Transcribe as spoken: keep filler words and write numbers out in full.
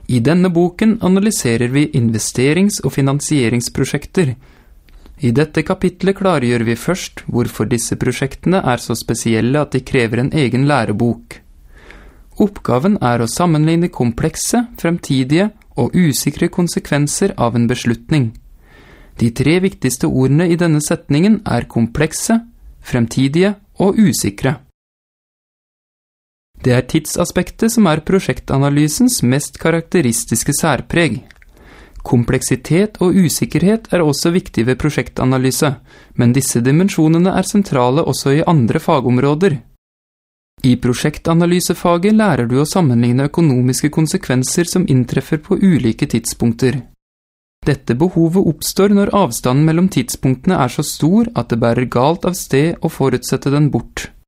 I denne boken analyserer vi investerings- og finansieringsprosjekter. I dette kapitlet klargjør vi først hvorfor disse prosjektene er så spesielle at de krever en egen lærebok. Oppgaven er å sammenligne komplekse, fremtidige og usikre konsekvenser av en beslutning. De tre viktigste ordene i denne setningen er komplekse, fremtidige og usikre. Det er tidsaspektet som er prosjektanalysens mest karakteristiske særpreg. Kompleksitet og usikkerhet er også viktig ved prosjektanalyse, men disse dimensjonene er sentrale også i andre fagområder. I prosjektanalysefaget lærer du å sammenligne økonomiske konsekvenser som inntreffer på ulike tidspunkter. Dette behovet oppstår når avstanden mellom tidspunktene er så stor at det bærer galt av sted å forutsette den bort.